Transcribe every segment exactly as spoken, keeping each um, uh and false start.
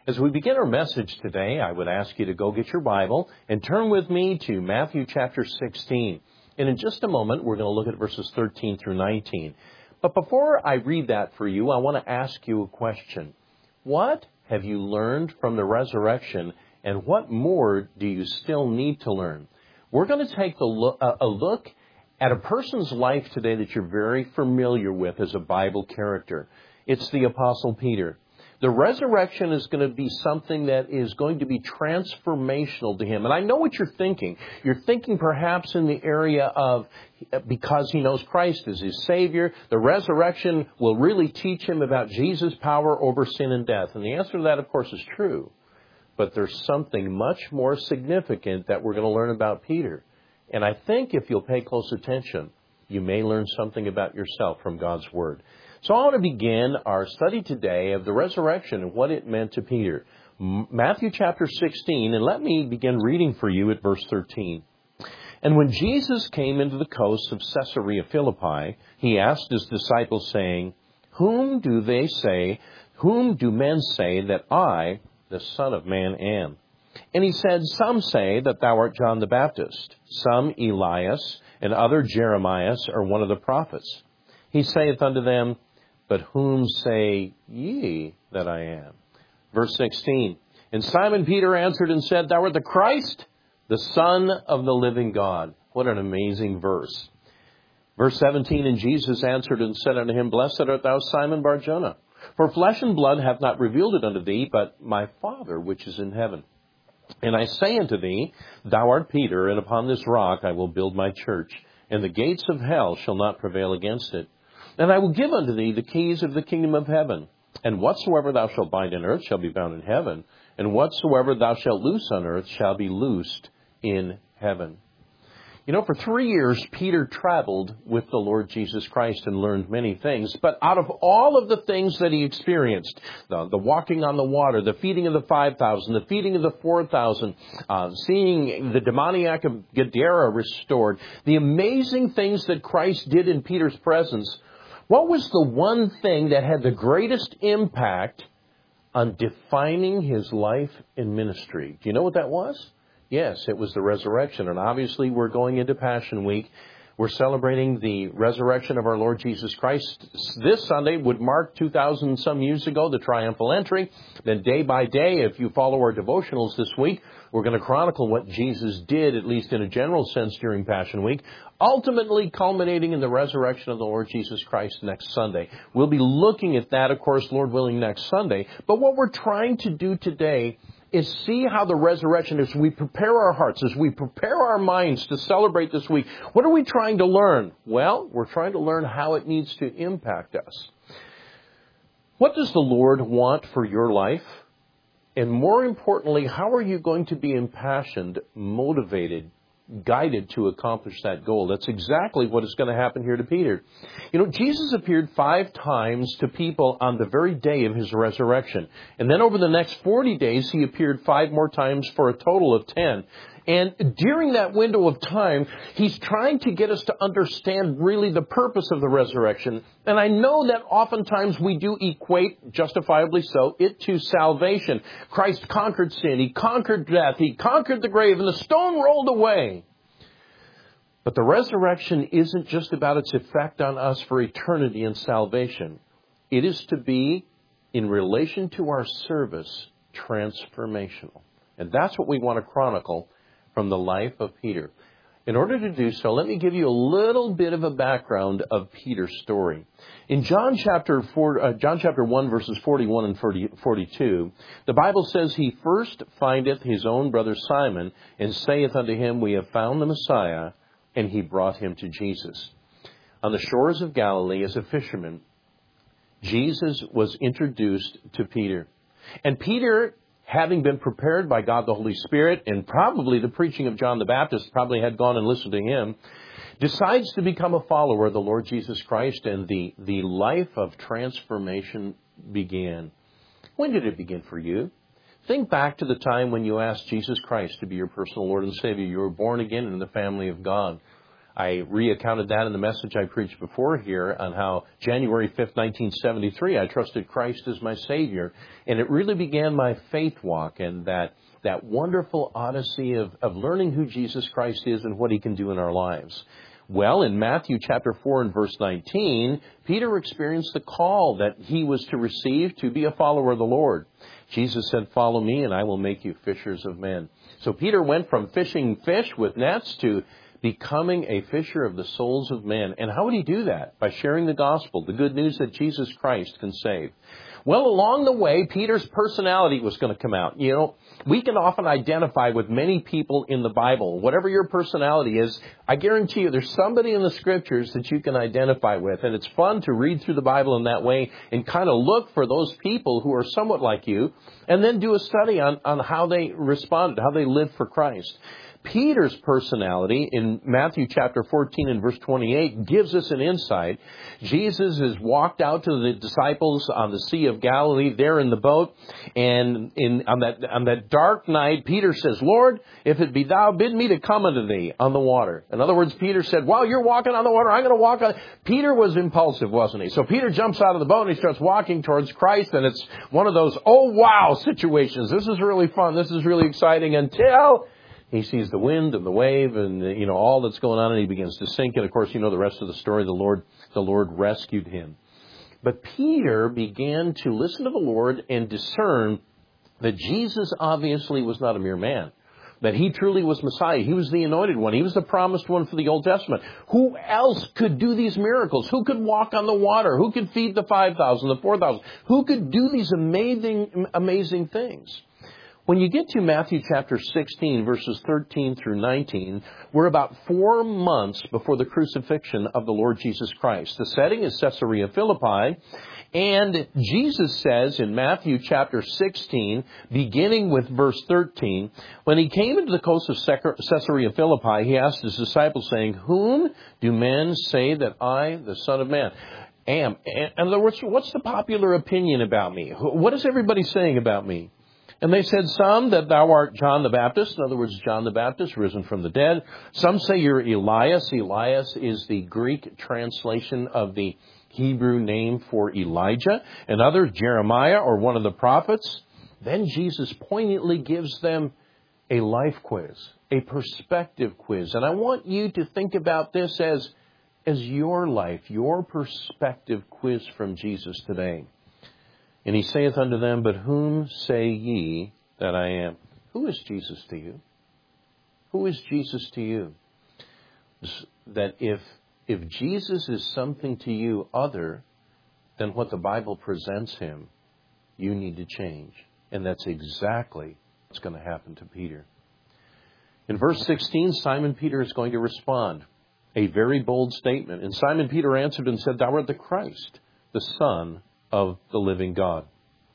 As we begin our message today, I would ask you to go get your Bible and turn with me to Matthew chapter sixteen. And in just a moment, we're going to look at verses thirteen through nineteen. But before I read that for you, I want to ask you a question. What have you learned from the resurrection, and what more do you still need to learn? We're going to take a look, a look at a person's life today that you're very familiar with as a Bible character. It's the Apostle Peter. The resurrection is going to be something that is going to be transformational to him. And I know what you're thinking. You're thinking perhaps in the area of, because he knows Christ as his Savior, the resurrection will really teach him about Jesus' power over sin and death. And the answer to that, of course, is true. But there's something much more significant that we're going to learn about Peter. And I think if you'll pay close attention, you may learn something about yourself from God's Word. So I want to begin our study today of the resurrection and what it meant to Peter. Matthew chapter sixteen, and let me begin reading for you at verse thirteen. And when Jesus came into the coasts of Caesarea Philippi, he asked his disciples, saying, Whom do they say, whom do men say that I, the Son of Man, am? And he said, Some say that thou art John the Baptist, some Elias, and other Jeremias, or one of the prophets. He saith unto them, But whom say ye that I am? Verse sixteen, And Simon Peter answered and said, Thou art the Christ, the Son of the living God. What an amazing verse. Verse seventeen, And Jesus answered and said unto him, Blessed art thou, Simon Bar-Jonah, for flesh and blood hath not revealed it unto thee, but my Father which is in heaven. And I say unto thee, Thou art Peter, and upon this rock I will build my church, and the gates of hell shall not prevail against it. And I will give unto thee the keys of the kingdom of heaven. And whatsoever thou shalt bind in earth shall be bound in heaven. And whatsoever thou shalt loose on earth shall be loosed in heaven. You know, for three years, Peter traveled with the Lord Jesus Christ and learned many things. But out of all of the things that he experienced, the, the walking on the water, the feeding of the five thousand, the feeding of the four thousand, uh, seeing the demoniac of Gadara restored, the amazing things that Christ did in Peter's presence, what was the one thing that had the greatest impact on defining his life and ministry? Do you know what that was? Yes, it was the resurrection. And obviously we're going into Passion Week. We're celebrating the resurrection of our Lord Jesus Christ. This Sunday would mark two thousand some years ago, the triumphal entry. Then day by day, if you follow our devotionals this week, we're going to chronicle what Jesus did, at least in a general sense, during Passion Week, ultimately culminating in the resurrection of the Lord Jesus Christ next Sunday. We'll be looking at that, of course, Lord willing, next Sunday. But what we're trying to do today is see how the resurrection, as we prepare our hearts, as we prepare our minds to celebrate this week, what are we trying to learn? Well, we're trying to learn how it needs to impact us. What does the Lord want for your life? And more importantly, how are you going to be impassioned, motivated, guided to accomplish that goal? That's exactly what is going to happen here to Peter. You know, Jesus appeared five times to people on the very day of his resurrection. And then over the next forty days, he appeared five more times for a total of ten. And during that window of time, he's trying to get us to understand really the purpose of the resurrection. And I know that oftentimes we do equate, justifiably so, it to salvation. Christ conquered sin. He conquered death. He conquered the grave, and the stone rolled away. But the resurrection isn't just about its effect on us for eternity and salvation. It is to be, in relation to our service, transformational. And that's what we want to chronicle from the life of Peter. In order to do so, let me give you a little bit of a background of Peter's story. In John chapter four, uh, John chapter one, verses forty-one and forty-two, the Bible says, He first findeth his own brother Simon, and saith unto him, We have found the Messiah, and he brought him to Jesus. On the shores of Galilee, as a fisherman, Jesus was introduced to Peter. And Peter, having been prepared by God the Holy Spirit, and probably the preaching of John the Baptist, probably had gone and listened to him, decides to become a follower of the Lord Jesus Christ, and the, the life of transformation began. When did it begin for you? Think back to the time when you asked Jesus Christ to be your personal Lord and Savior. You were born again in the family of God. I recounted that in the message I preached before here on how January fifth, nineteen seventy-three, I trusted Christ as my Savior. And it really began my faith walk and that, that wonderful odyssey of, of learning who Jesus Christ is and what He can do in our lives. Well, in Matthew chapter four and verse nineteen, Peter experienced the call that he was to receive to be a follower of the Lord. Jesus said, "Follow me and I will make you fishers of men." So Peter went from fishing fish with nets to becoming a fisher of the souls of men. And how would he do that? By sharing the gospel, the good news that Jesus Christ can save. Well, along the way, Peter's personality was going to come out. You know, we can often identify with many people in the Bible. Whatever your personality is, I guarantee you there's somebody in the Scriptures that you can identify with. And it's fun to read through the Bible in that way and kind of look for those people who are somewhat like you and then do a study on, on how they responded, how they lived for Christ. Peter's personality in Matthew chapter fourteen and verse twenty-eight gives us an insight. Jesus has walked out to the disciples on the Sea of Galilee, there in the boat, and in on that on that dark night, Peter says, "Lord, if it be thou, bid me to come unto thee on the water." In other words, Peter said, "While you're walking on the water, I'm going to walk on." Peter was impulsive, wasn't he? So Peter jumps out of the boat and he starts walking towards Christ, and it's one of those, oh wow situations. This is really fun. This is really exciting until he sees the wind and the wave and, you know, all that's going on, and he begins to sink. And, of course, you know the rest of the story. The Lord, the Lord rescued him. But Peter began to listen to the Lord and discern that Jesus obviously was not a mere man, that he truly was Messiah. He was the anointed one. He was the promised one for the Old Testament. Who else could do these miracles? Who could walk on the water? Who could feed the five thousand, the four thousand? Who could do these amazing, amazing things? When you get to Matthew chapter sixteen, verses thirteen through nineteen, we're about four months before the crucifixion of the Lord Jesus Christ. The setting is Caesarea Philippi, and Jesus says in Matthew chapter sixteen, beginning with verse thirteen, when he came into the coast of Caesarea Philippi, he asked his disciples, saying, "Whom do men say that I, the Son of Man, am?" In other words, what's the popular opinion about me? What is everybody saying about me? And they said, "Some that thou art John the Baptist," in other words, John the Baptist, risen from the dead. "Some say you're Elias." Elias is the Greek translation of the Hebrew name for Elijah. And others, Jeremiah or one of the prophets. Then Jesus poignantly gives them a life quiz, a perspective quiz. And I want you to think about this as, as your life, your perspective quiz from Jesus today. And he saith unto them, "But whom say ye that I am?" Who is Jesus to you? Who is Jesus to you? That if, if Jesus is something to you other than what the Bible presents him, you need to change. And that's exactly what's going to happen to Peter. In verse sixteen, Simon Peter is going to respond. A very bold statement. And Simon Peter answered and said, "Thou art the Christ, the Son of the living God."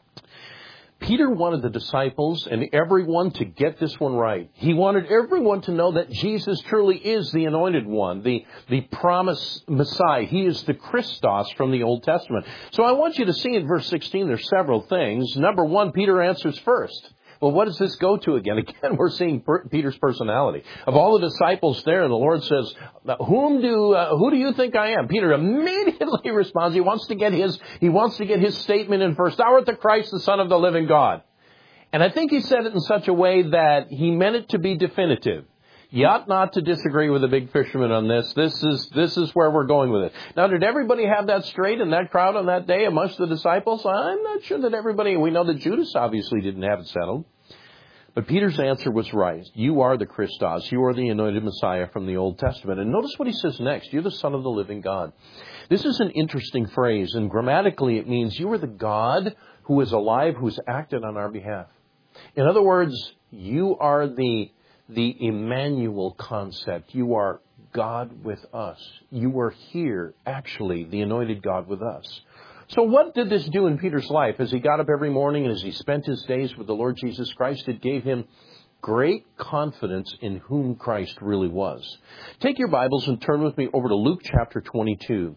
Peter wanted the disciples and everyone to get this one right. He wanted everyone to know that Jesus truly is the anointed one, the, the promised Messiah. He is the Christos from the Old Testament. So I want you to see in verse sixteen, there's several things. Number one, Peter answers first. Well, what does this go to again? Again, we're seeing Peter's personality. Of all the disciples there, the Lord says, "Whom do uh, who do you think I am?" Peter immediately responds. He wants to get his he wants to get his statement in first. "Thou art the Christ, the Son of the living God." And I think he said it in such a way that he meant it to be definitive. You ought not to disagree with the big fisherman on this. This is this is where we're going with it. Now, did everybody have that straight in that crowd on that day amongst the disciples? I'm not sure that everybody. We know that Judas obviously didn't have it settled. But Peter's answer was right. You are the Christos. You are the anointed Messiah from the Old Testament. And notice what he says next. You're the Son of the living God. This is an interesting phrase. And grammatically, it means you are the God who is alive, who has acted on our behalf. In other words, you are the The Emmanuel concept. You are God with us. You are here, actually, the anointed God with us. So what did this do in Peter's life? As he got up every morning and as he spent his days with the Lord Jesus Christ, it gave him great confidence in whom Christ really was. Take your Bibles and turn with me over to Luke chapter twenty-two.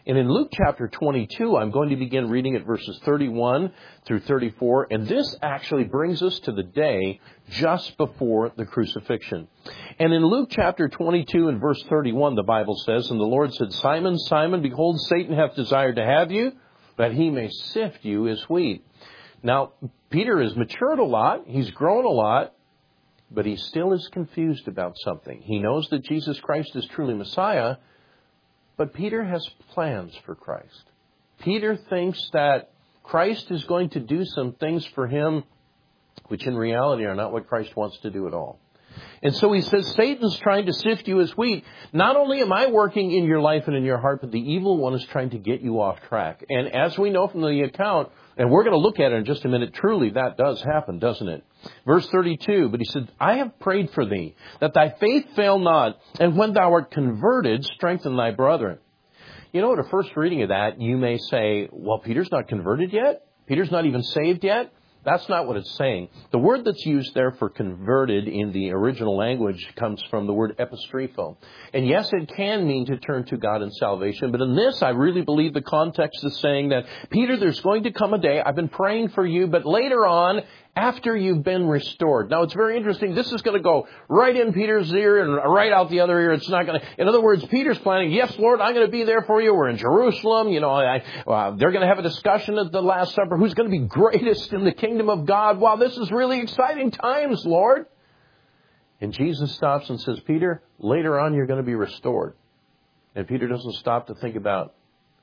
And in Luke chapter twenty-two, I'm going to begin reading at verses thirty-one through thirty-four. And this actually brings us to the day just before the crucifixion. And in Luke chapter twenty-two and verse thirty-one, the Bible says, "And the Lord said, Simon, Simon, behold, Satan hath desired to have you, that he may sift you as wheat." Now, Peter has matured a lot. He's grown a lot. But he still is confused about something. He knows that Jesus Christ is truly Messiah, but Peter has plans for Christ. Peter thinks that Christ is going to do some things for him which in reality are not what Christ wants to do at all. And so he says, Satan's trying to sift you as wheat. Not only am I working in your life and in your heart, but the evil one is trying to get you off track. And as we know from the account, and we're going to look at it in just a minute, truly that does happen, doesn't it? Verse thirty-two, "But he said, I have prayed for thee, that thy faith fail not, and when thou art converted, strengthen thy brethren." You know, at a first reading of that, you may say, well, Peter's not converted yet? Peter's not even saved yet? That's not what it's saying. The word that's used there for converted in the original language comes from the word epistrepho. And yes, it can mean to turn to God in salvation. But in this, I really believe the context is saying that, Peter, there's going to come a day, I've been praying for you, but later on, after you've been restored. Now, it's very interesting. This is going to go right in Peter's ear and right out the other ear. It's not going to... In other words, Peter's planning, yes, Lord, I'm going to be there for you. We're in Jerusalem. You know, I, uh, they're going to have a discussion at the Last Supper. Who's going to be greatest in the kingdom of God? Wow, this is really exciting times, Lord. And Jesus stops and says, Peter, later on you're going to be restored. And Peter doesn't stop to think about,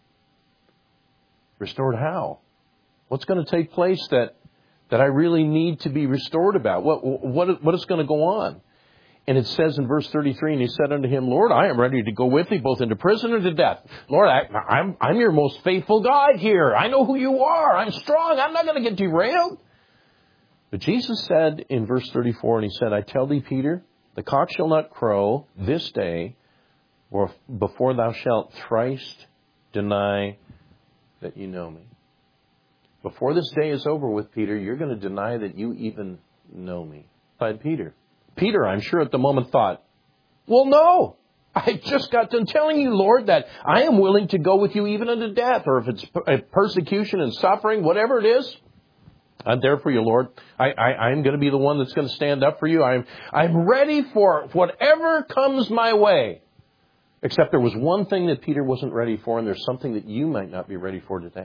restored how? What's going to take place that that I really need to be restored about? What, what, what is going to go on? And it says in verse thirty-three, "And he said unto him, Lord, I am ready to go with thee both into prison and to death." Lord, I, I'm, I'm your most faithful guide here. I know who you are. I'm strong. I'm not going to get derailed. But Jesus said in verse thirty-four, and he said, "I tell thee, Peter, the cock shall not crow this day, or before thou shalt thrice deny that you know me." Before this day is over with, Peter, you're going to deny that you even know me. By Peter. Peter, I'm sure at the moment thought, well, no. I just got done telling you, Lord, that I am willing to go with you even unto death, or if it's persecution and suffering, whatever it is, I'm there for you, Lord. I, I, I'm going to be the one that's going to stand up for you. I'm, I'm ready for whatever comes my way. Except there was one thing that Peter wasn't ready for, and there's something that you might not be ready for today.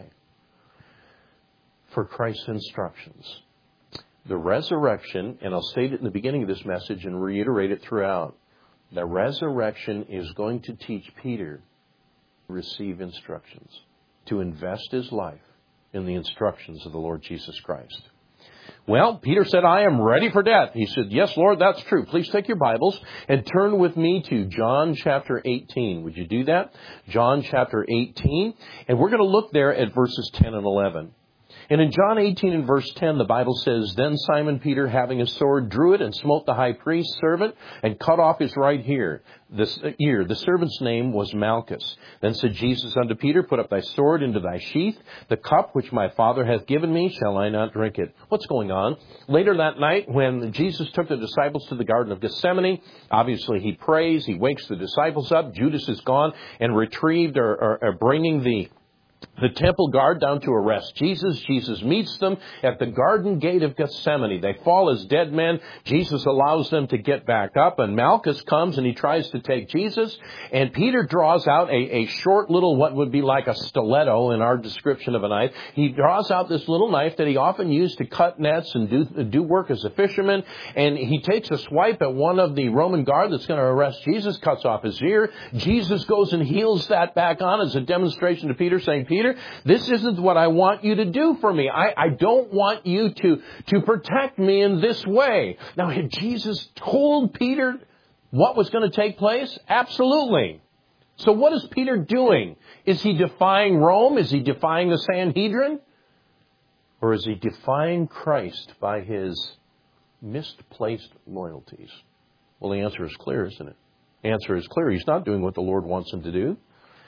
For Christ's instructions. The resurrection, and I'll state it in the beginning of this message and reiterate it throughout. The resurrection is going to teach Peter to receive instructions, to invest his life in the instructions of the Lord Jesus Christ. Well, Peter said, I am ready for death. He said, yes, Lord, that's true. Please take your Bibles and turn with me to John chapter eighteen. Would you do that? John chapter eighteen. And we're going to look there at verses ten and eleven. And in John eighteen and verse ten, the Bible says, "Then Simon Peter, having a sword, drew it and smote the high priest's servant and cut off his right ear. This ear. The servant's name was Malchus. Then said Jesus unto Peter, Put up thy sword into thy sheath. The cup which my Father hath given me, shall I not drink it?" What's going on? Later that night, when Jesus took the disciples to the Garden of Gethsemane, obviously he prays, he wakes the disciples up. Judas is gone and retrieved or, or, or bringing the The temple guard down to arrest Jesus. Jesus meets them at the garden gate of Gethsemane. They fall as dead men. Jesus allows them to get back up, and Malchus comes and he tries to take Jesus. And Peter draws out a, a short little, what would be like a stiletto in our description of a knife. He draws out this little knife that he often used to cut nets and do, do work as a fisherman. And he takes a swipe at one of the Roman guard that's going to arrest Jesus, cuts off his ear. Jesus goes and heals that back on as a demonstration to Peter, saying, Peter, this isn't what I want you to do for me. I, I don't want you to, to protect me in this way. Now, had Jesus told Peter what was going to take place? Absolutely. So what is Peter doing? Is he defying Rome? Is he defying the Sanhedrin? Or is he defying Christ by his misplaced loyalties? Well, the answer is clear, isn't it? The answer is clear. He's not doing what the Lord wants him to do.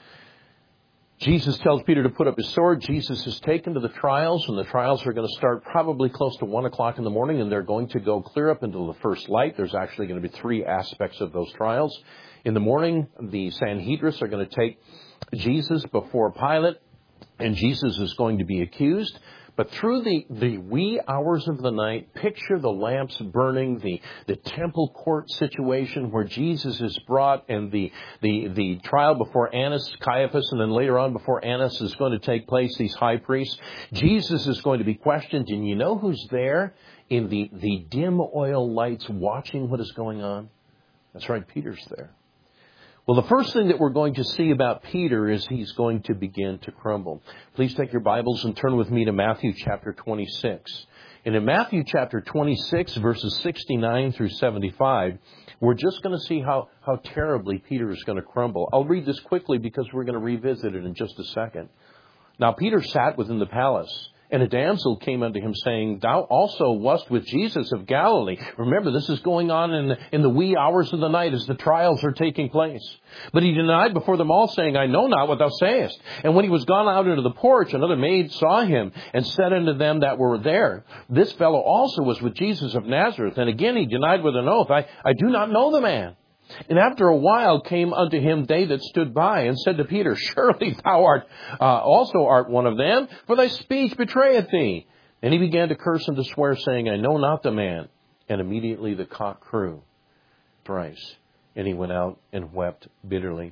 Jesus tells Peter to put up his sword. Jesus is taken to the trials, and the trials are going to start probably close to one o'clock in the morning, and they're going to go clear up into the first light. There's actually going to be three aspects of those trials. In the morning, the Sanhedrin are going to take Jesus before Pilate, and Jesus is going to be accused. But through the, the wee hours of the night, picture the lamps burning, the, the temple court situation where Jesus is brought, and the, the, the trial before Annas, Caiaphas, and then later on before Annas is going to take place, these high priests. Jesus is going to be questioned, and you know who's there in the, the dim oil lights watching what is going on? That's right, Peter's there. Well, the first thing that we're going to see about Peter is he's going to begin to crumble. Please take your Bibles and turn with me to Matthew chapter twenty-six. And in Matthew chapter twenty-six, verses sixty-nine through seventy-five, we're just going to see how, how terribly Peter is going to crumble. I'll read this quickly because we're going to revisit it in just a second. Now Peter sat within the palace, and a damsel came unto him, saying, Thou also wast with Jesus of Galilee. Remember, this is going on in the, in the wee hours of the night as the trials are taking place. But he denied before them all, saying, I know not what thou sayest. And when he was gone out into the porch, another maid saw him, and said unto them that were there, This fellow also was with Jesus of Nazareth. And again he denied with an oath, I, I do not know the man. And after a while came unto him they that stood by, and said to Peter, Surely thou art uh, also art one of them, for thy speech betrayeth thee. And he began to curse and to swear, saying, I know not the man. And immediately the cock crew thrice, and he went out and wept bitterly.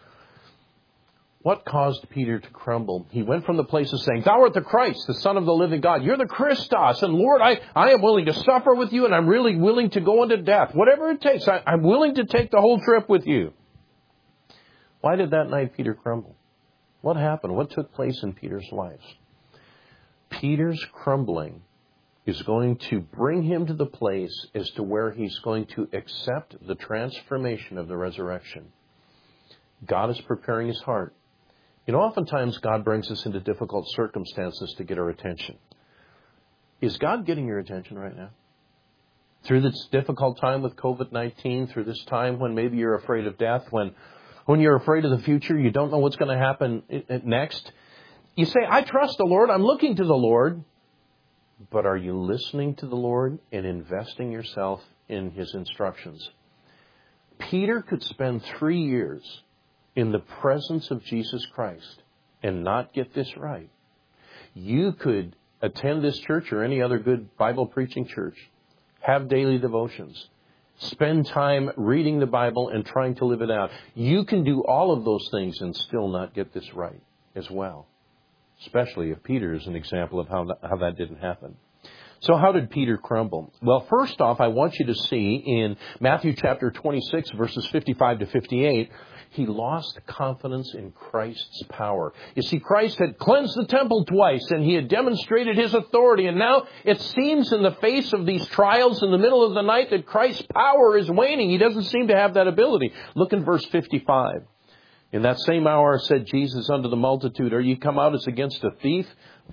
What caused Peter to crumble? He went from the place of saying, Thou art the Christ, the Son of the living God. You're the Christos. And Lord, I, I am willing to suffer with you, and I'm really willing to go into death. Whatever it takes, I, I'm willing to take the whole trip with you. Why did that night Peter crumble? What happened? What took place in Peter's life? Peter's crumbling is going to bring him to the place as to where he's going to accept the transformation of the resurrection. God is preparing his heart. You know, oftentimes God brings us into difficult circumstances to get our attention. Is God getting your attention right now? Through this difficult time with covid nineteen, through this time when maybe you're afraid of death, when, when you're afraid of the future, you don't know what's going to happen next. You say, I trust the Lord, I'm looking to the Lord. But are you listening to the Lord and investing yourself in his instructions? Peter could spend three years in the presence of Jesus Christ and not get this right. You could attend this church or any other good Bible preaching church, have daily devotions, spend time reading the Bible and trying to live it out. You can do all of those things and still not get this right as well, especially if Peter is an example of how that, how that didn't happen. So how did Peter crumble? Well, first off, I want you to see in Matthew chapter twenty-six, verses fifty-five to fifty-eight, he lost confidence in Christ's power. You see, Christ had cleansed the temple twice, and he had demonstrated his authority. And now it seems in the face of these trials in the middle of the night that Christ's power is waning. He doesn't seem to have that ability. Look in verse fifty-five. In that same hour said Jesus unto the multitude, Are ye come out as against a thief?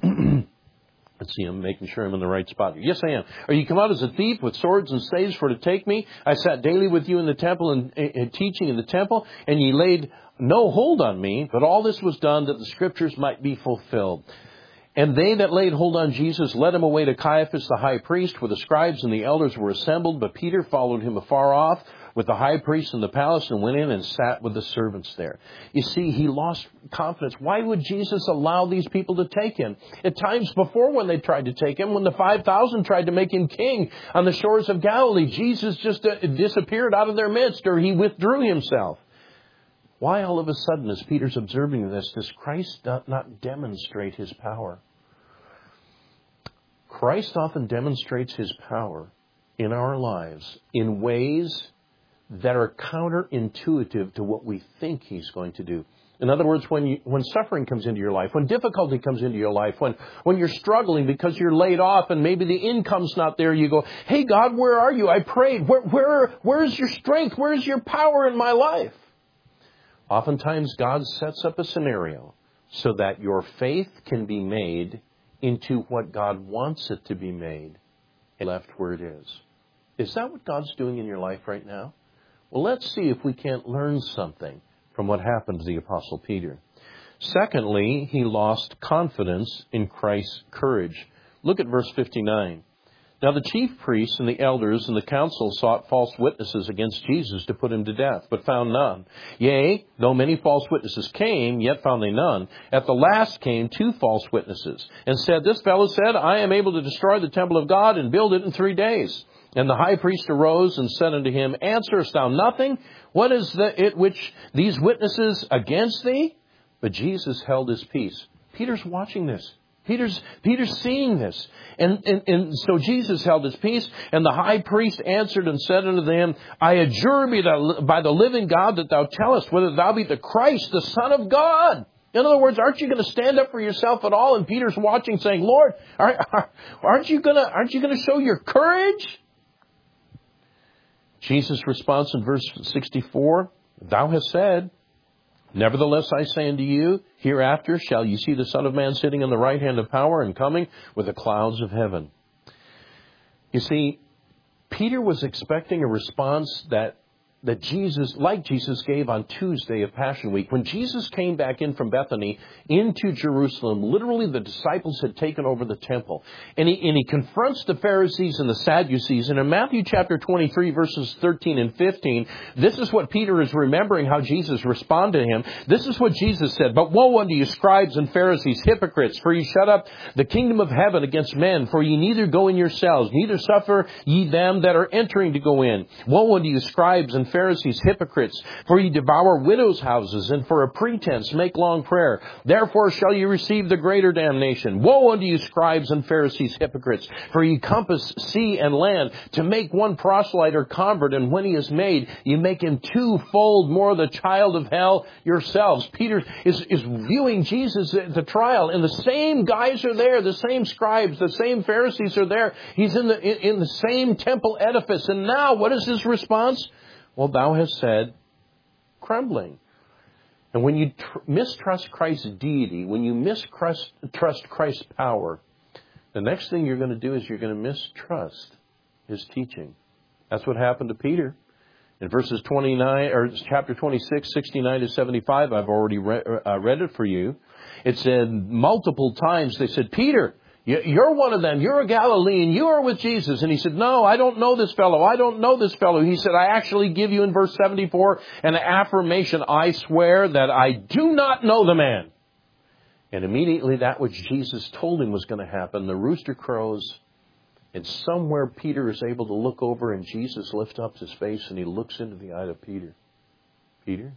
Let's see, I'm making sure I'm in the right spot. Yes, I am. Are you come out as a thief with swords and staves for to take me? I sat daily with you in the temple and, and teaching in the temple, and ye laid no hold on me, but all this was done that the scriptures might be fulfilled. And they that laid hold on Jesus led him away to Caiaphas the high priest, where the scribes and the elders were assembled. But Peter followed him afar off with the high priest in the palace and went in and sat with the servants there. You see, he lost confidence. Why would Jesus allow these people to take him? At times before when they tried to take him, when the five thousand tried to make him king on the shores of Galilee, Jesus just uh, disappeared out of their midst, or he withdrew himself. Why all of a sudden, as Peter's observing this, does Christ not, not demonstrate his power? Christ often demonstrates his power in our lives in ways that are counterintuitive to what we think he's going to do. In other words, when you, when suffering comes into your life, when difficulty comes into your life, when, when you're struggling because you're laid off and maybe the income's not there, you go, hey, God, where are you? I prayed. Where, where, where's your strength? Where's your power in my life? Oftentimes, God sets up a scenario so that your faith can be made into what God wants it to be made and left where it is. Is that what God's doing in your life right now? Well, let's see if we can't learn something from what happened to the Apostle Peter. Secondly, he lost confidence in Christ's courage. Look at verse fifty-nine. Now the chief priests and the elders and the council sought false witnesses against Jesus to put him to death, but found none. Yea, though many false witnesses came, yet found they none. At the last came two false witnesses, and said, This fellow said, I am able to destroy the temple of God and build it in three days. And the high priest arose and said unto him, Answerest thou nothing? What is the, it which these witnesses against thee? But Jesus held his peace. Peter's watching this. Peter's, Peter's seeing this. And, and, and so Jesus held his peace, and the high priest answered and said unto them, I adjure thee by the living God that thou tellest whether thou be the Christ, the Son of God. In other words, aren't you going to stand up for yourself at all? And Peter's watching, saying, Lord, aren't you going to, aren't you going to show your courage? Jesus' response in verse sixty-four, Thou hast said, Nevertheless, I say unto you, hereafter shall ye see the Son of Man sitting on the right hand of power and coming with the clouds of heaven. You see, Peter was expecting a response that that Jesus, like Jesus gave on Tuesday of Passion Week. When Jesus came back in from Bethany into Jerusalem, literally the disciples had taken over the temple. And he, and he confronts the Pharisees and the Sadducees. And in Matthew chapter twenty-three, verses thirteen and fifteen, this is what Peter is remembering how Jesus responded to him. This is what Jesus said, But woe unto you, scribes and Pharisees, hypocrites, for ye shut up the kingdom of heaven against men, for ye neither go in yourselves, neither suffer ye them that are entering to go in. Woe unto you, scribes and Pharisees, hypocrites, for ye devour widows' houses, and for a pretense make long prayer. Therefore shall ye receive the greater damnation. Woe unto you, scribes and Pharisees, hypocrites, for ye compass sea and land to make one proselyte or convert, and when he is made, ye make him twofold more the child of hell yourselves. Peter is, is viewing Jesus at the trial, and the same guys are there, the same scribes, the same Pharisees are there. He's in the, in, in the same temple edifice. And now, what is his response? Well, thou hast said, crumbling. And when you tr- mistrust Christ's deity, when you mistrust trust Christ's power, the next thing you're going to do is you're going to mistrust his teaching. That's what happened to Peter. In verses twenty-nine, or chapter twenty-six, sixty-nine to seventy-five, I've already re- uh, read it for you. It said multiple times, they said, Peter, you're one of them. You're a Galilean. You are with Jesus. And he said, no, I don't know this fellow. I don't know this fellow. He said, I actually give you in verse seventy-four an affirmation. I swear that I do not know the man. And immediately that which Jesus told him was going to happen, the rooster crows. And somewhere Peter is able to look over, and Jesus lifts up his face and he looks into the eye of Peter. Peter,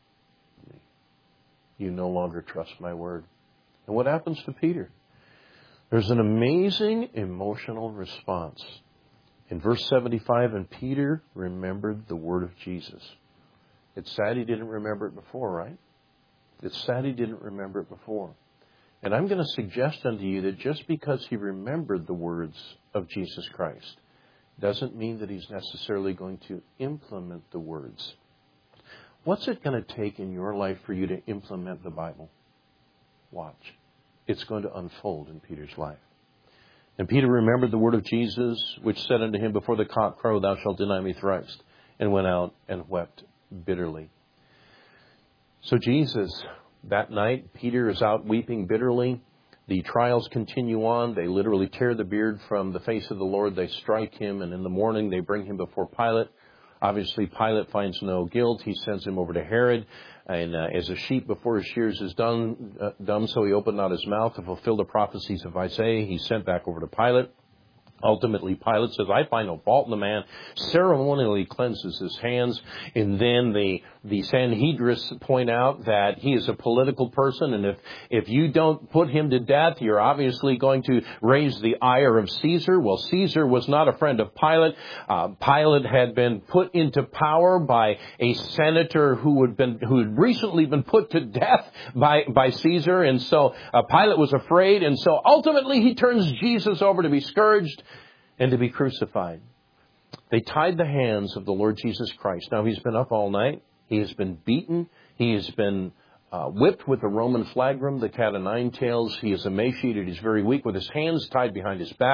you no longer trust my word. And what happens to Peter? There's an amazing emotional response. In verse seventy-five, and Peter remembered the word of Jesus. It's sad he didn't remember it before, right? It's sad he didn't remember it before. And I'm going to suggest unto you that just because he remembered the words of Jesus Christ doesn't mean that he's necessarily going to implement the words. What's it going to take in your life for you to implement the Bible? Watch. It's going to unfold in Peter's life. And Peter remembered the word of Jesus, which said unto him, Before the cock crow, thou shalt deny me thrice, and went out and wept bitterly. So Jesus, that night, Peter is out weeping bitterly. The trials continue on. They literally tear the beard from the face of the Lord. They strike him, and in the morning they bring him before Pilate. Obviously, Pilate finds no guilt. He sends him over to Herod. And uh, as a sheep before his shears is done, uh, dumb, so he opened not his mouth to fulfill the prophecies of Isaiah. He's sent back over to Pilate. Ultimately, Pilate says, I find no fault in the man, ceremonially cleanses his hands. And then the, the Sanhedrists point out that he is a political person, and if, if you don't put him to death, you're obviously going to raise the ire of Caesar. Well, Caesar was not a friend of Pilate. Uh, Pilate had been put into power by a senator who had been, who had recently been put to death by, by Caesar. And so uh, Pilate was afraid. And so ultimately he turns Jesus over to be scourged and to be crucified. They tied the hands of the Lord Jesus Christ. Now, he's been up all night. He has been beaten. He has been uh, whipped with the Roman flagrum, the cat o' nine tails. He is emaciated. He's very weak with his hands tied behind his back.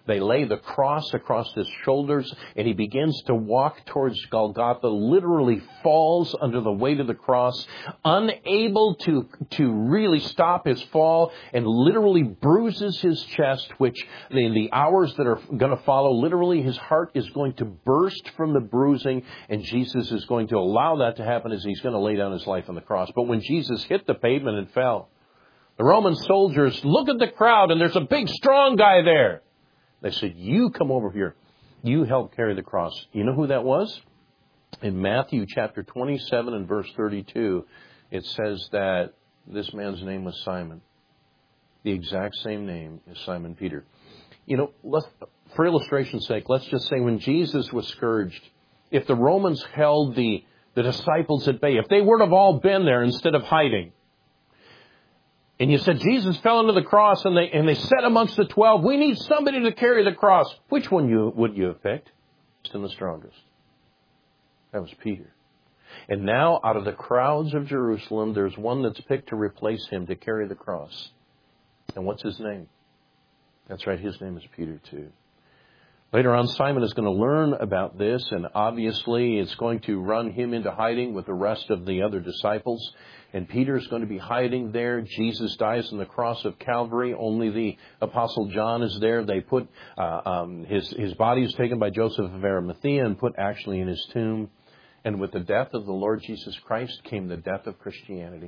They lay the cross across his shoulders, and he begins to walk towards Golgotha, literally falls under the weight of the cross, unable to, to really stop his fall, and literally bruises his chest, which in the hours that are going to follow, literally his heart is going to burst from the bruising, and Jesus is going to allow that to happen as he's going to lay down his life on the cross. But when Jesus hit the pavement and fell, the Roman soldiers look at the crowd, and there's a big, strong guy there. They said, you come over here. You help carry the cross. You know who that was? In Matthew chapter twenty-seven and verse thirty-two, it says that this man's name was Simon. The exact same name as Simon Peter. You know, let's, for illustration's sake, let's just say when Jesus was scourged, if the Romans held the, the disciples at bay, if they would have all been there instead of hiding, and you said Jesus fell into the cross, and they and they said amongst the twelve, we need somebody to carry the cross. Which one you would you have picked? And the strongest. That was Peter. And now, out of the crowds of Jerusalem, there's one that's picked to replace him to carry the cross. And what's his name? That's right, his name is Peter too. Later on, Simon is going to learn about this, and obviously it's going to run him into hiding with the rest of the other disciples. And Peter's going to be hiding there. Jesus dies on the cross of Calvary. Only the Apostle John is there. They put uh, um, his his body is taken by Joseph of Arimathea and put actually in his tomb. And with the death of the Lord Jesus Christ came the death of Christianity.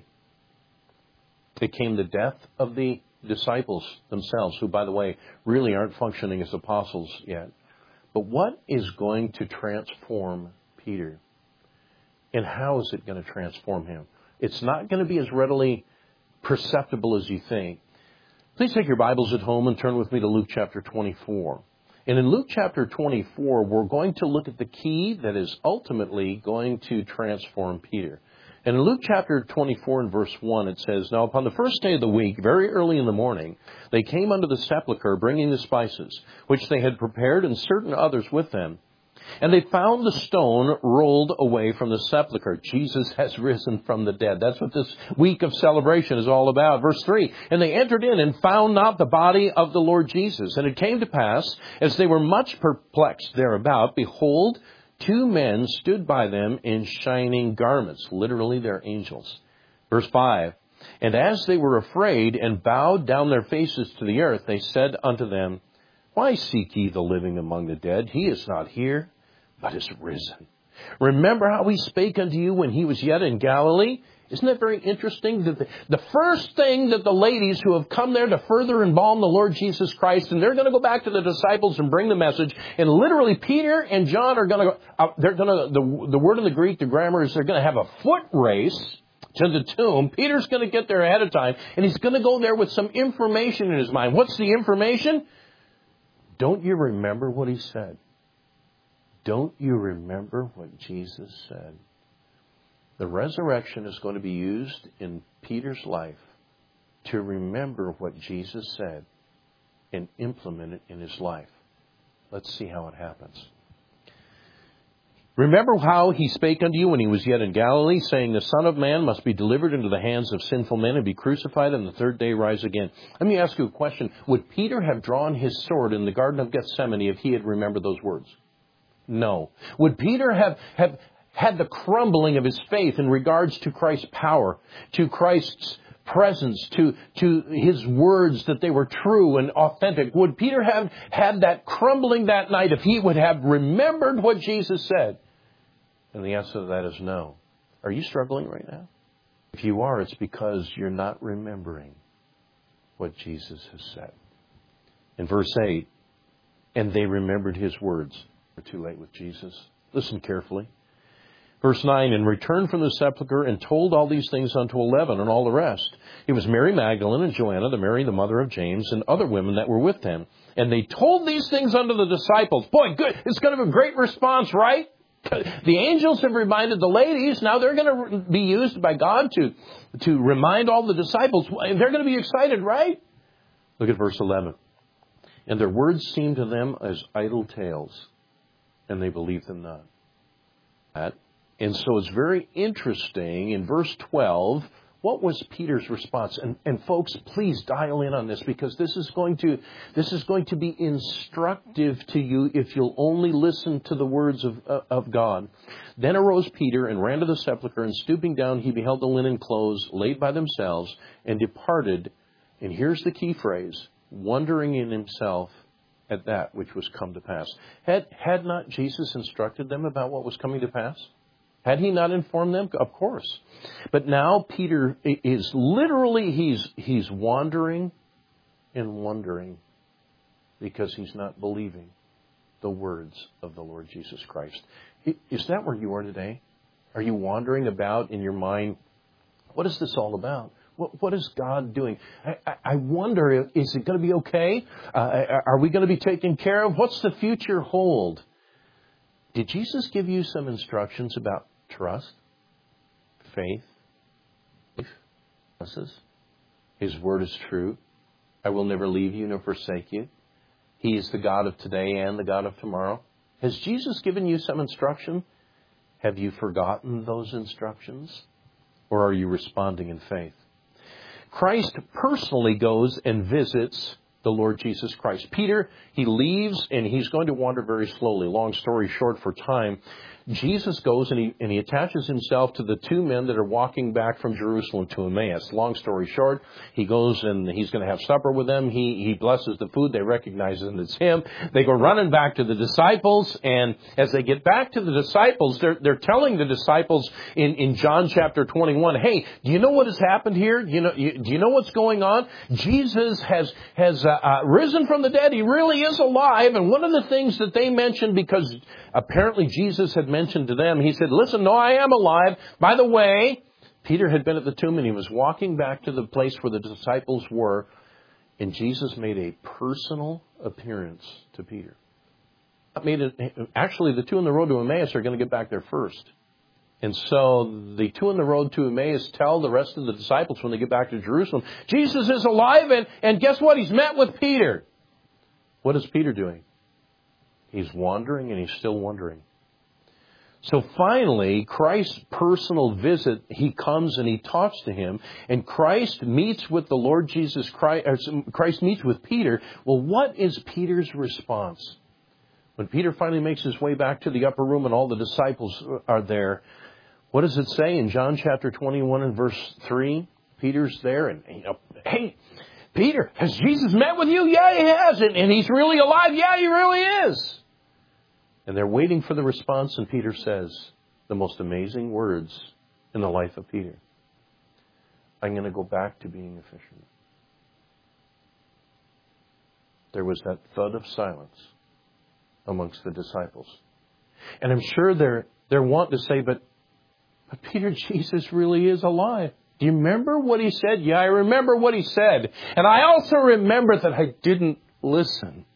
It came the death of the disciples themselves, who, by the way, really aren't functioning as apostles yet. But what is going to transform Peter? And how is it going to transform him? It's not going to be as readily perceptible as you think. Please take your Bibles at home and turn with me to Luke chapter twenty-four. And in Luke chapter twenty-four, we're going to look at the key that is ultimately going to transform Peter. And in Luke chapter twenty-four and verse one, it says, now upon the first day of the week, very early in the morning, they came unto the sepulchre, bringing the spices, which they had prepared, and certain others with them. And they found the stone rolled away from the sepulchre. Jesus has risen from the dead. That's what this week of celebration is all about. Verse three, and they entered in and found not the body of the Lord Jesus. And it came to pass, as they were much perplexed thereabout, behold, two men stood by them in shining garments. Literally, they're angels. Verse five, and as they were afraid and bowed down their faces to the earth, they said unto them, why seek ye the living among the dead? He is not here, but is risen. Remember how he spake unto you when he was yet in Galilee? Isn't that very interesting? That the, the first thing that the ladies who have come there to further embalm the Lord Jesus Christ, and they're going to go back to the disciples and bring the message, and literally Peter and John are going to, uh, they're going to, the, the word in the Greek, the grammar is they're going to have a foot race to the tomb. Peter's going to get there ahead of time, and he's going to go there with some information in his mind. What's the information? Don't you remember what he said? Don't you remember what Jesus said? The resurrection is going to be used in Peter's life to remember what Jesus said and implement it in his life. Let's see how it happens. Remember how he spake unto you when he was yet in Galilee, saying, the Son of Man must be delivered into the hands of sinful men and be crucified, and the third day rise again. Let me ask you a question. Would Peter have drawn his sword in the Garden of Gethsemane if he had remembered those words? No. Would Peter have, have had the crumbling of his faith in regards to Christ's power, to Christ's presence, to, to his words that they were true and authentic? Would Peter have had that crumbling that night if he would have remembered what Jesus said? And the answer to that is no. Are you struggling right now? If you are, it's because you're not remembering what Jesus has said. In verse eight, and they remembered his words. We're too late with Jesus. Listen carefully. Verse nine, and returned from the sepulchre and told all these things unto eleven and all the rest. It was Mary Magdalene and Joanna, the Mary, the mother of James, and other women that were with them. And they told these things unto the disciples. Boy, good. It's going to be a great response, right? The angels have reminded the ladies. Now they're going to be used by God to, to remind all the disciples. They're going to be excited, right? Look at verse eleven. And their words seemed to them as idle tales, and they believed them not. And so it's very interesting in verse twelve what was Peter's response? And, and folks, please dial in on this, because this is going to this is going to be instructive to you if you'll only listen to the words of, uh, of God. Then arose Peter and ran to the sepulchre, and stooping down, he beheld the linen clothes laid by themselves, and departed. And here's the key phrase: wondering in himself at that which was come to pass. Had had not Jesus instructed them about what was coming to pass? Had he not informed them? Of course. But now Peter is literally, he's he's wandering and wondering because he's not believing the words of the Lord Jesus Christ. Is that where you are today? Are you wandering about in your mind? What is this all about? What, what is God doing? I, I wonder, is it going to be okay? Uh, are we going to be taken care of? What's the future hold? Did Jesus give you some instructions about trust, faith, His word is true. I will never leave you nor forsake you. He is the God of today and the God of tomorrow. Has Jesus given you some instruction? Have you forgotten those instructions? Or are you responding in faith? Christ personally goes and visits the Lord Jesus Christ. Peter, he leaves and he's going to wander very slowly. Long story short for time, Jesus goes and he, and he attaches himself to the two men that are walking back from Jerusalem to Emmaus. Long story short, he goes and he's going to have supper with them. He, he blesses the food. They recognize that it's him. They go running back to the disciples. And as they get back to the disciples, they're, they're telling the disciples in, in John chapter twenty-one, hey, do you know what has happened here? Do you know, you, do you know what's going on? Jesus has, has uh, uh, risen from the dead. He really is alive. And one of the things that they mentioned, because apparently Jesus had mentioned to them, he said, listen, no, I am alive. By the way, Peter had been at the tomb and he was walking back to the place where the disciples were, and Jesus made a personal appearance to Peter. Made it, actually, the two on the road to Emmaus are going to get back there first. And so the two on the road to Emmaus tell the rest of the disciples when they get back to Jerusalem, Jesus is alive, and, and guess what? He's met with Peter. What is Peter doing? He's wandering, and he's still wondering. So finally, Christ's personal visit, he comes and he talks to him, and Christ meets with the Lord Jesus Christ, Christ meets with Peter. Well, what is Peter's response? When Peter finally makes his way back to the upper room and all the disciples are there, what does it say in John chapter twenty-one and verse three? Peter's there and, you know, hey, Peter, has Jesus met with you? Yeah, he has. And, and he's really alive? Yeah, he really is. And they're waiting for the response, and Peter says the most amazing words in the life of Peter. I'm going to go back to being a fisherman. There was that thud of silence amongst the disciples. And I'm sure they're they're wanting to say, but, but Peter, Jesus really is alive. Do you remember what he said? Yeah, I remember what he said. And I also remember that I didn't listen.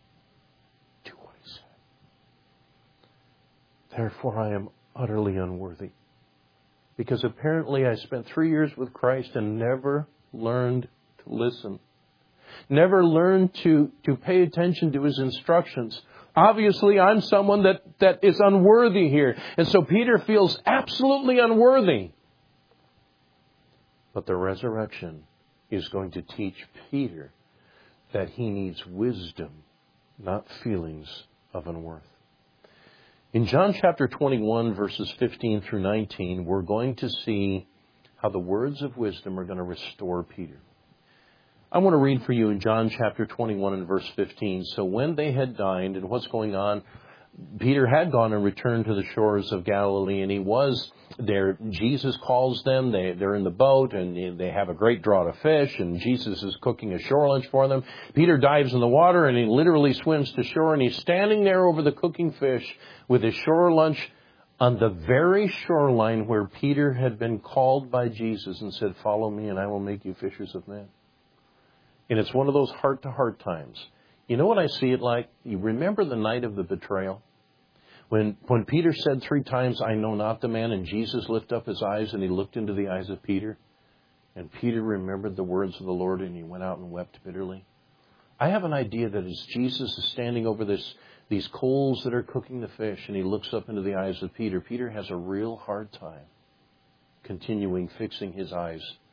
Therefore, I am utterly unworthy. Because apparently I spent three years with Christ and never learned to listen. Never learned to, to pay attention to his instructions. Obviously, I'm someone that, that is unworthy here. And so Peter feels absolutely unworthy. But the resurrection is going to teach Peter that he needs wisdom, not feelings of unworth. In John chapter twenty-one, verses fifteen through nineteen, we're going to see how the words of wisdom are going to restore Peter. I want to read for you in John chapter twenty-one and verse fifteen. So when they had dined, and what's going on, Peter had gone and returned to the shores of Galilee, and he was there. Jesus calls them. They, they're in the boat, and they have a great draught of fish, and Jesus is cooking a shore lunch for them. Peter dives in the water, and he literally swims to shore, and he's standing there over the cooking fish with his shore lunch on the very shoreline where Peter had been called by Jesus and said, follow me, and I will make you fishers of men. And it's one of those heart-to-heart times. You know what I see it like? You remember the night of the betrayal? When when Peter said three times, I know not the man, and Jesus lifted up his eyes and he looked into the eyes of Peter. And Peter remembered the words of the Lord and he went out and wept bitterly. I have an idea that as Jesus is standing over this these coals that are cooking the fish and he looks up into the eyes of Peter, Peter has a real hard time continuing fixing his eyes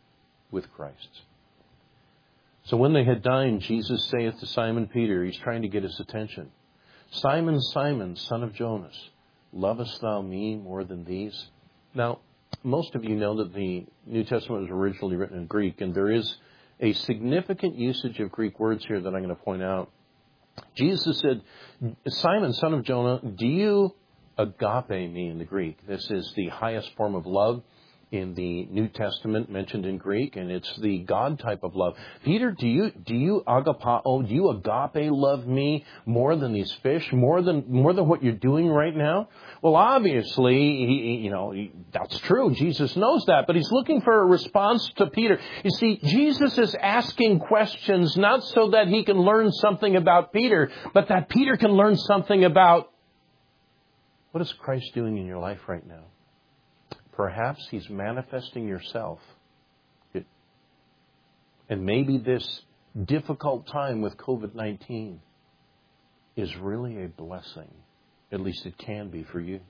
with Christ. So when they had dined, Jesus saith to Simon Peter, he's trying to get his attention, Simon, Simon, son of Jonas, lovest thou me more than these? Now, most of you know that the New Testament was originally written in Greek, and there is a significant usage of Greek words here that I'm going to point out. Jesus said, Simon, son of Jonah, do you agape me in the Greek? This is the highest form of love in the New Testament mentioned in Greek, and it's the God type of love. Peter, do you do you agapao, do you agape love me more than these fish, more than more than what you're doing right now? Well, obviously, he, you know, he, that's true. Jesus knows that, but he's looking for a response to Peter. You see, Jesus is asking questions not so that he can learn something about Peter, but that Peter can learn something about what is Christ doing in your life right now. Perhaps he's manifesting yourself. It, and maybe this difficult time with covid nineteen is really a blessing. At least it can be for you.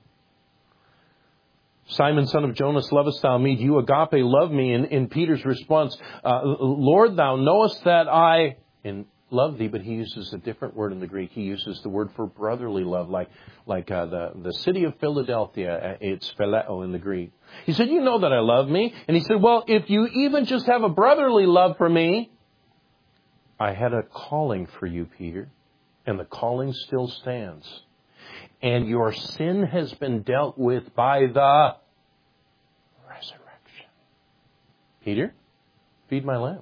Simon, son of Jonas, lovest thou me? Do you agape love me? In, in Peter's response, uh, Lord, thou knowest that I in love thee, but he uses a different word in the Greek. He uses the word for brotherly love, like like uh, the, the city of Philadelphia. It's phileo in the Greek. He said, you know that I love me. And he said, well, if you even just have a brotherly love for me, I had a calling for you, Peter, and the calling still stands. And your sin has been dealt with by the resurrection. Peter, feed my lambs.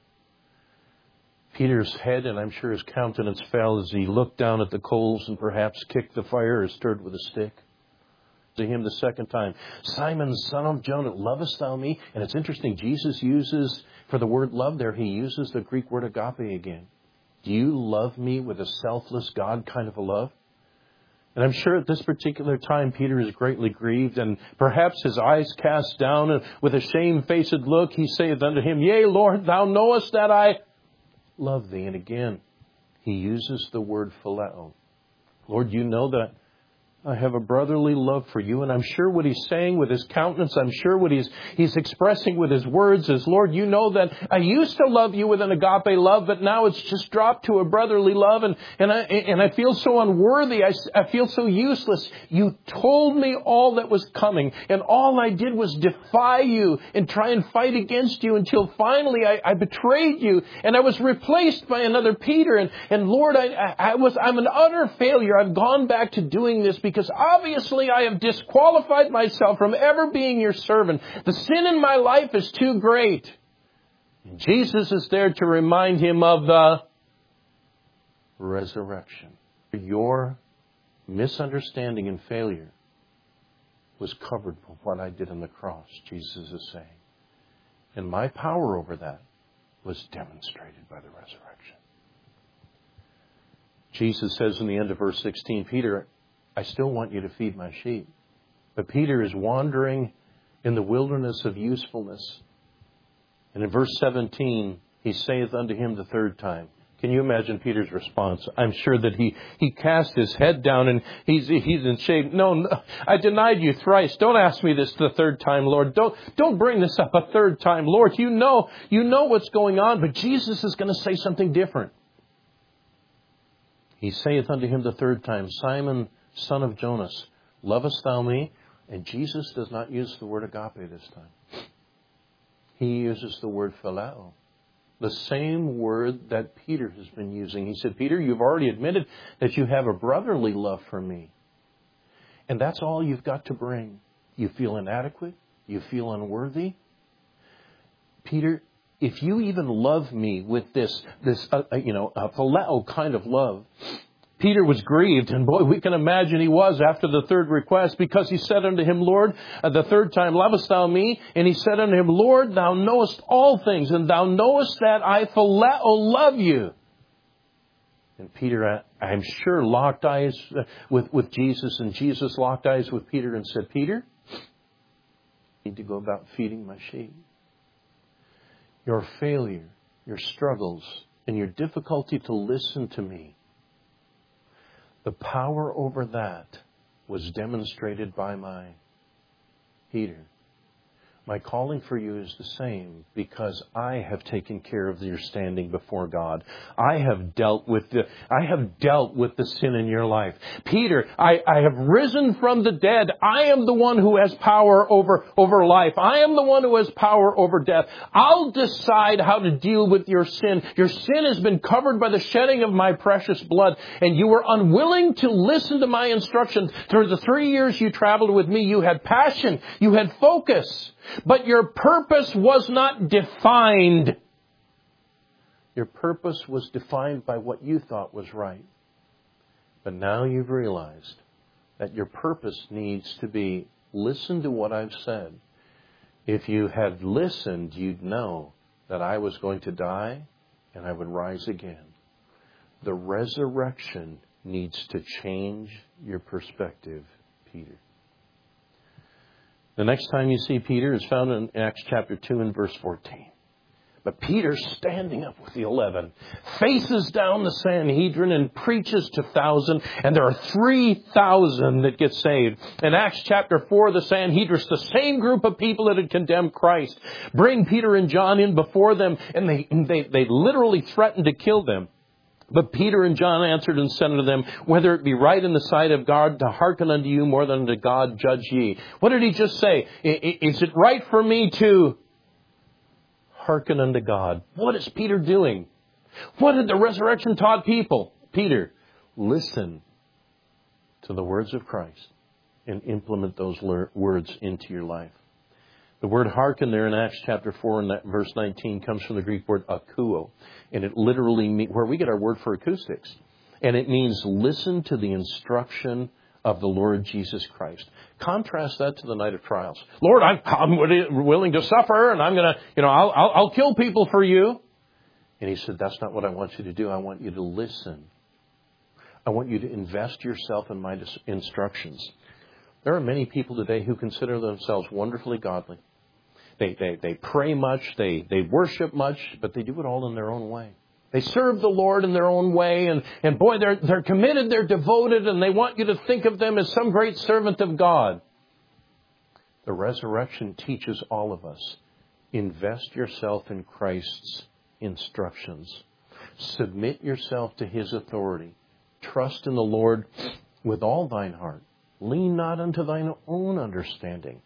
Peter's head, and I'm sure his countenance fell as he looked down at the coals and perhaps kicked the fire or stirred with a stick. To him the second time, Simon, son of Jonah, lovest thou me? And it's interesting, Jesus uses, for the word love there, he uses the Greek word agape again. Do you love me with a selfless God kind of a love? And I'm sure at this particular time, Peter is greatly grieved, and perhaps his eyes cast down, and with a shamefaced look, he saith unto him, Yea, Lord, thou knowest that I love thee. And again, he uses the word phileo. Lord, you know that I have a brotherly love for you. And I'm sure what he's saying with his countenance, I'm sure what he's he's expressing with his words is, Lord, you know that I used to love you with an agape love, but now it's just dropped to a brotherly love. And, and, I, and I feel so unworthy. I, I feel so useless. You told me all that was coming, and all I did was defy you and try and fight against you until finally I, I betrayed you, and I was replaced by another Peter. And, and Lord, I, I, I was, I'm an utter failure. I've gone back to doing this because Because obviously I have disqualified myself from ever being your servant. The sin in my life is too great. And Jesus is there to remind him of the resurrection. Your misunderstanding and failure was covered by what I did on the cross, Jesus is saying. And my power over that was demonstrated by the resurrection. Jesus says in the end of verse sixteen, Peter, I still want you to feed my sheep. But Peter is wandering in the wilderness of usefulness. And in verse seventeen, he saith unto him the third time. Can you imagine Peter's response? I'm sure that he, he cast his head down and he's, he's in shame. No, no, I denied you thrice. Don't ask me this the third time, Lord. Don't, don't bring this up a third time, Lord. You know, you know what's going on, but Jesus is going to say something different. He saith unto him the third time, Simon, son of Jonas, lovest thou me? And Jesus does not use the word agape this time. He uses the word phileo, the same word that Peter has been using. He said, Peter, you've already admitted that you have a brotherly love for me. And that's all you've got to bring. You feel inadequate. You feel unworthy. Peter, if you even love me with this, this uh, you know, a phileo kind of love, Peter was grieved, and boy, we can imagine he was after the third request, because he said unto him, Lord, uh, the third time, lovest thou me? And he said unto him, Lord, thou knowest all things, and thou knowest that I phileo love you. And Peter, I'm sure, locked eyes with, with Jesus, and Jesus locked eyes with Peter and said, Peter, I need to go about feeding my sheep. Your failure, your struggles, and your difficulty to listen to me, the power over that was demonstrated by my Peter. My calling for you is the same, because I have taken care of your standing before God. I have dealt with the, I have dealt with the sin in your life. Peter, I, I have risen from the dead. I am the one who has power over, over life. I am the one who has power over death. I'll decide how to deal with your sin. Your sin has been covered by the shedding of my precious blood, and you were unwilling to listen to my instructions. Through the three years you traveled with me, you had passion, you had focus. But your purpose was not defined. Your purpose was defined by what you thought was right. But now you've realized that your purpose needs to be, listen to what I've said. If you had listened, you'd know that I was going to die and I would rise again. The resurrection needs to change your perspective, Peter. The next time you see Peter is found in Acts chapter two and verse fourteen. But Peter, standing up with the eleven, faces down the Sanhedrin and preaches to thousands, and there are three thousand that get saved. In Acts chapter four, the Sanhedrin, the same group of people that had condemned Christ, bring Peter and John in before them, and they, they, they literally threatened to kill them. But Peter and John answered and said unto them, whether it be right in the sight of God to hearken unto you more than unto God, judge ye. What did he just say? Is it right for me to hearken unto God? What is Peter doing? What had the resurrection taught people? Peter, listen to the words of Christ and implement those words into your life. The word hearken there in Acts chapter four and verse nineteen comes from the Greek word akuo. And it literally means, where we get our word for acoustics. And it means listen to the instruction of the Lord Jesus Christ. Contrast that to the night of trials. Lord, I'm, I'm willing to suffer, and I'm going to, you know, I'll, I'll, I'll kill people for you. And he said, that's not what I want you to do. I want you to listen. I want you to invest yourself in my instructions. There are many people today who consider themselves wonderfully godly. They, they, they pray much, they, they worship much, but they do it all in their own way. They serve the Lord in their own way, and, and boy, they're, they're committed, they're devoted, and they want you to think of them as some great servant of God. The resurrection teaches all of us, invest yourself in Christ's instructions. Submit yourself to His authority. Trust in the Lord with all thine heart. Lean not unto thine own understanding.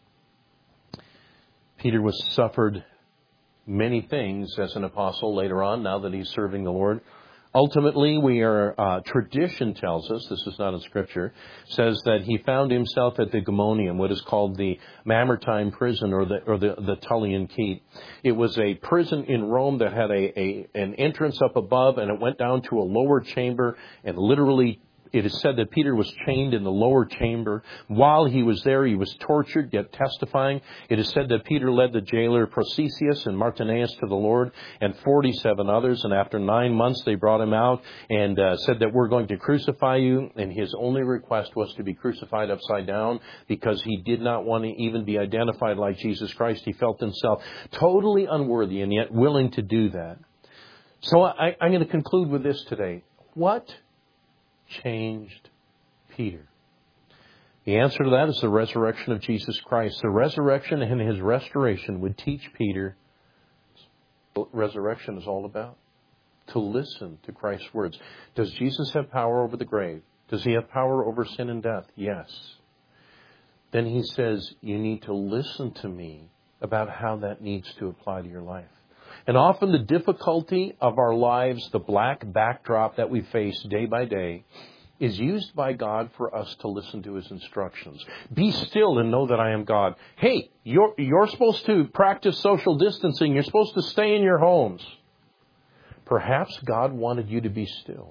Peter was suffered many things as an apostle later on, now that he's serving the Lord. Ultimately, we are, uh, tradition tells us, this is not in Scripture, says that he found himself at the Gemonium, what is called the Mamertine prison, or the or the, the Tullian Keep. It was a prison in Rome that had a, a an entrance up above, and it went down to a lower chamber, and literally it is said that Peter was chained in the lower chamber. While he was there, he was tortured, yet testifying. It is said that Peter led the jailer Procesius and Martinus to the Lord, and forty-seven others. And after nine months, they brought him out and uh, said that we're going to crucify you. And his only request was to be crucified upside down, because he did not want to even be identified like Jesus Christ. He felt himself totally unworthy, and yet willing to do that. So I, I'm going to conclude with this today. What changed Peter? The answer to that is the resurrection of Jesus Christ. The resurrection and His restoration would teach Peter what resurrection is all about. To listen to Christ's words. Does Jesus have power over the grave? Does He have power over sin and death? Yes. Then He says, you need to listen to me about how that needs to apply to your life. And often the difficulty of our lives, the black backdrop that we face day by day, is used by God for us to listen to His instructions. Be still and know that I am God. Hey, you're, you're supposed to practice social distancing. You're supposed to stay in your homes. Perhaps God wanted you to be still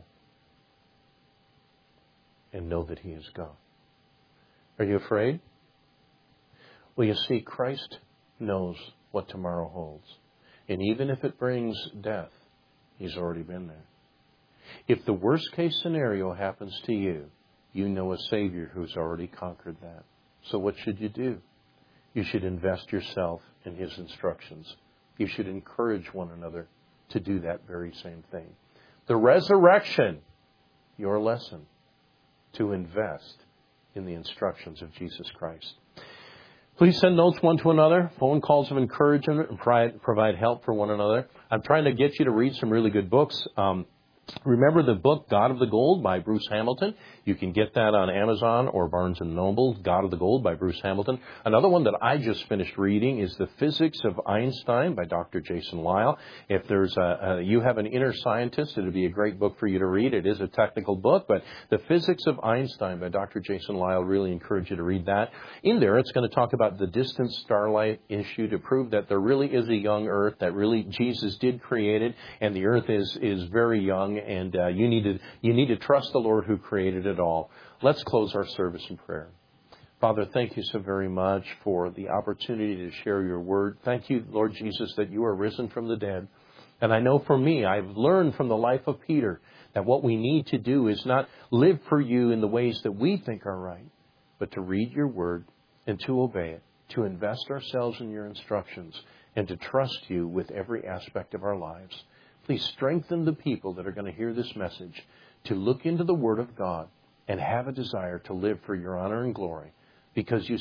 and know that He is God. Are you afraid? Well, you see, Christ knows what tomorrow holds. And even if it brings death, He's already been there. If the worst case scenario happens to you, you know a Savior who's already conquered that. So what should you do? You should invest yourself in His instructions. You should encourage one another to do that very same thing. The resurrection, your lesson, to invest in the instructions of Jesus Christ. Please send notes one to another, phone calls of encouragement, and provide help for one another. I'm trying to get you to read some really good books. Um, Remember the book, God of the Gold by Bruce Hamilton. You can get that on Amazon or Barnes and Noble, God of the Gold by Bruce Hamilton. Another one that I just finished reading is The Physics of Einstein by Doctor Jason Lisle. If there's a, a you have an inner scientist, it would be a great book for you to read. It is a technical book, but The Physics of Einstein by Doctor Jason Lisle, really encourage you to read that. In there, it's going to talk about the distant starlight issue to prove that there really is a young Earth, that really Jesus did create it, and the Earth is, is very young. And uh, you need to you need to trust the Lord who created it all. Let's close our service in prayer. Father, thank you so very much for the opportunity to share your word. Thank you, Lord Jesus, that you are risen from the dead. And I know for me, I've learned from the life of Peter that what we need to do is not live for you in the ways that we think are right, but to read your word and to obey it, to invest ourselves in your instructions, and to trust you with every aspect of our lives. Please strengthen the people that are going to hear this message to look into the Word of God and have a desire to live for your honor and glory, because you